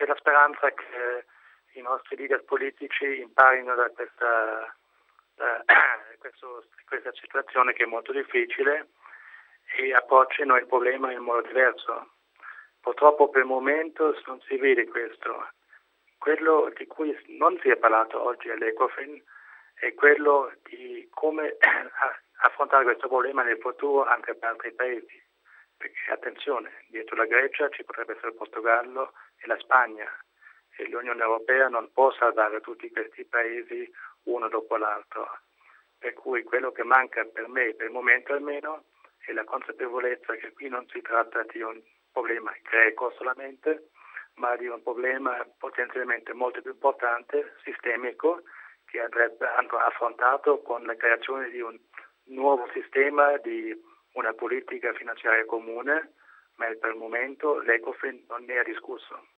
c'è la speranza che i nostri leader politici imparino da questa situazione che è molto difficile e approcciano il problema in modo diverso. Purtroppo per il momento non si vede questo. Quello di cui non si è parlato oggi all'Ecofin è quello di come affrontare questo problema nel futuro anche per altri paesi. Perché attenzione, dietro la Grecia ci potrebbe essere il Portogallo e la Spagna e l'Unione Europea non può salvare tutti questi paesi uno dopo l'altro. Per cui quello che manca per me, per il momento almeno, è la consapevolezza che qui non si tratta di un problema greco solamente, ma di un problema potenzialmente molto più importante, sistemico, che andrebbe affrontato con la creazione di un nuovo sistema, di una politica finanziaria comune, ma per il momento l'Ecofin non ne ha discusso.